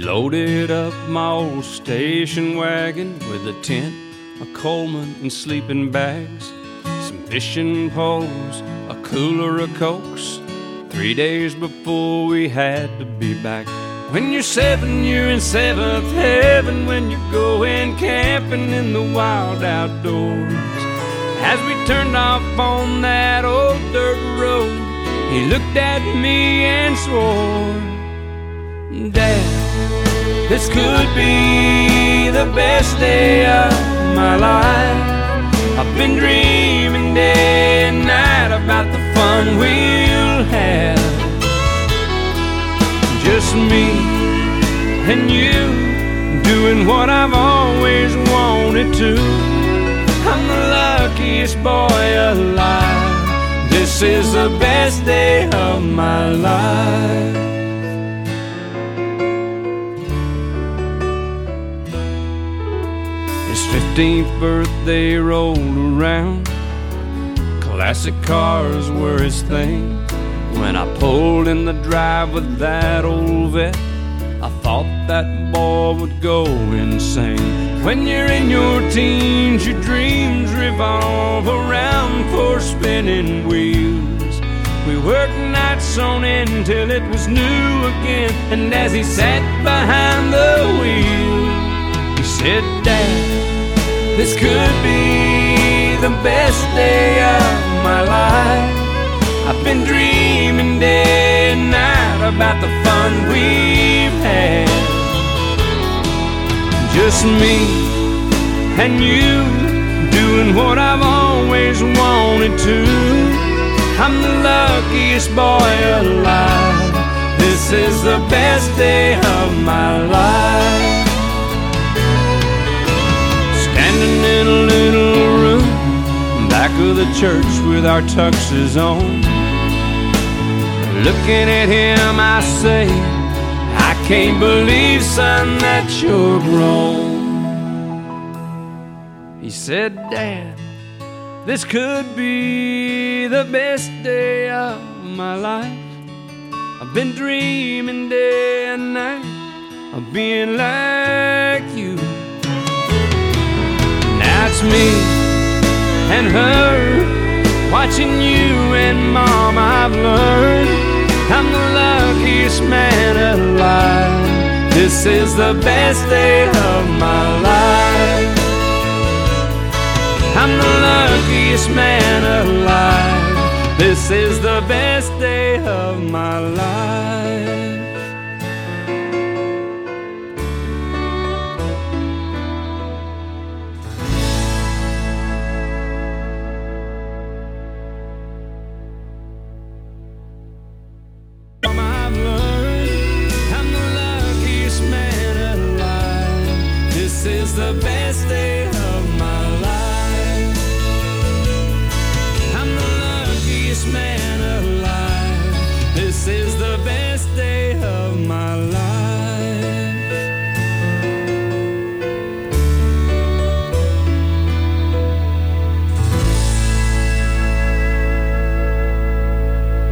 loaded up my old station wagon with a tent, a Coleman, and sleeping bags, some fishing poles, a cooler of Cokes. 3 days before we had to be back. When you're 7, you're in 7th heaven when you're going camping in the wild outdoors. As we turned off on that old dirt road, he looked at me and swore, Dad, this could be the best day of my life. I've been dreaming day and night about the fun we'll have. Just me and you doing what I've always wanted to. I'm the luckiest boy alive. This is the best day of my life. His 15th birthday rolled around. Classic cars were his thing. When I pulled in the drive with that old vet, I thought that boy would go insane. When you're in your teens, your dreams revolve around four spinning wheels. We worked nights on end till it was new again. And as he sat behind the wheel, he said, Dad, this could be the best day of my life. I've been dreaming day and night about the fun we've had. Just me and you doing what I've always wanted to. I'm the luckiest boy alive. This is the best day of my life. Standing in a little room back of the church with our tuxes on, looking at him I say, I can't believe, son, that you're grown. He said, Dad, this could be the best day of my life. I've been dreaming day and night of being like you. Now it's me and her, watching you and Mom, I've learned I'm the luckiest man alive. This is the best day of my life. I'm the luckiest man alive. This is the best day of my life. This is the best day